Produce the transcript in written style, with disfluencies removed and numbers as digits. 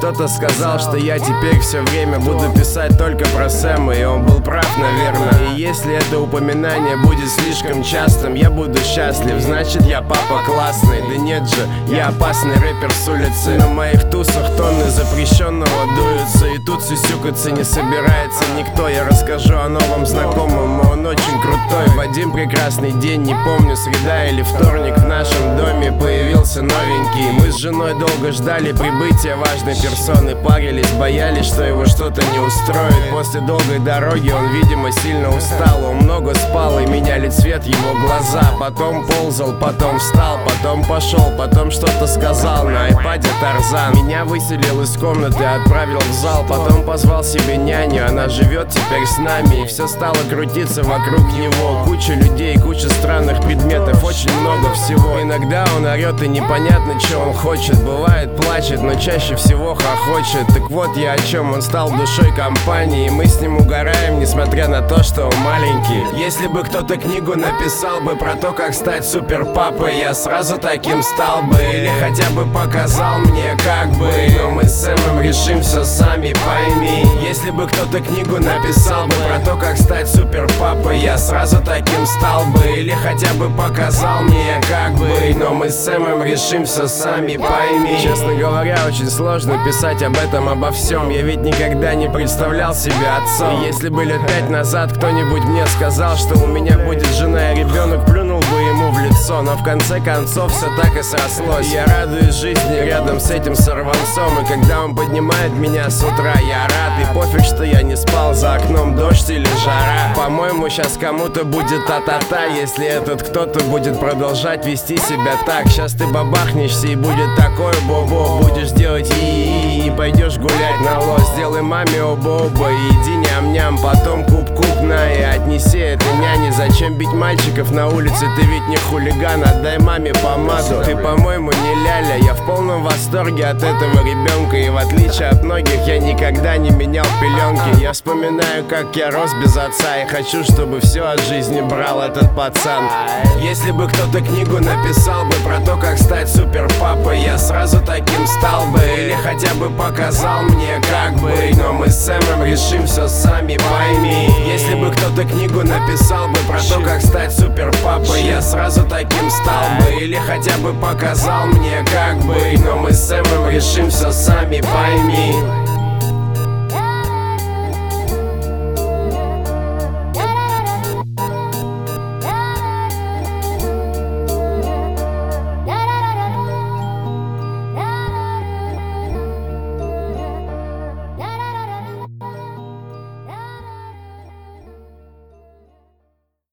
кто-то сказал, что я теперь все время буду писать только про Сэма, и он был прав, наверное. И если это упоминание будет слишком частым, я буду счастлив, значит я папа классный. Да нет же, я опасный рэпер с улицы. На моих тусах тонны запрещенного дуются, и тут сюсюкаться не собирается никто. Я расскажу о новом знакомом, он очень крутой. В один прекрасный день, не помню, среда или вторник, в нашем доме появился новенький. Мы с женой долго ждали прибытия важной персоны, парились, боялись, что его что-то не устроит. После долгой дороги он, видимо, сильно устал. Он много спал, и меняли цвет его глаза. Потом ползал, потом встал, потом пошел, потом что-то сказал на айпаде Тарзан. Меня выселил из комнаты, отправил в зал, потом позвал себе няню, она живет теперь с нами. И все стало крутиться вокруг него. Куча людей, куча странных предметов, очень много всего. Иногда он орет и непонятно, что он хочет. Бывает плачет, но чаще всего хохочет. Так вот я о чем, он стал душой компании, и мы с ним угораем, несмотря на то, что он маленький. Если бы кто-то книгу написал бы про то, как стать супер папой, я сразу таким стал бы. Или хотя бы показал мне, как бы. Но мы с Сэмом решим все сами, пойми. Если бы кто-то книгу написал бы про то, как стать супер папой, я сразу таким стал бы. Или хотя бы показал мне, как бы. Но мы с Сэмом решим все сами, пойми. Честно говоря, очень сложно писать об этом, обо всем. Я ведь никогда не представлял себя отцом. И если бы лет 5 назад кто-нибудь мне сказал, что у меня будет жена и ребенок, плюнул бы ему в лицо. Но в конце концов все так и срослось. Я радуюсь жизни рядом с этим сорванцом. И когда он поднимает меня с утра, я рад. И пофиг, что я не спал, за окном дождь или жара. По-моему, сейчас кому-то будет та-та-та, если этот кто-то будет продолжать вести себя так. Сейчас ты бабахнешься и будет такое бобо. Будешь делать и пойдешь гулять на лос. Сделай маме оба-оба и иди ням-ням. Потом куп-куп на и отнеси это няне. Зачем бить мальчиков на улице? Ты ведь не хулиган, отдай маме помаду. Ты, по-моему, не ляля. Я в полном восторге от этого ребенка. И в отличие от многих, я никогда не менял пеленки. Я вспоминаю, как я рос без отца, и хочу, чтобы все от жизни брал этот пацан. Если бы кто-то книгу написал бы про то, как стать супер папой, я сразу таким стал бы. Или хотя бы показал мне, как бы. Но мы с Сэмом решим все сами, пойми. Если бы кто-то книгу написал бы про то, как стать супер папой, я сразу таким стал бы. Или хотя бы показал мне, как бы. Но мы с Сэмом решим все сами, пойми.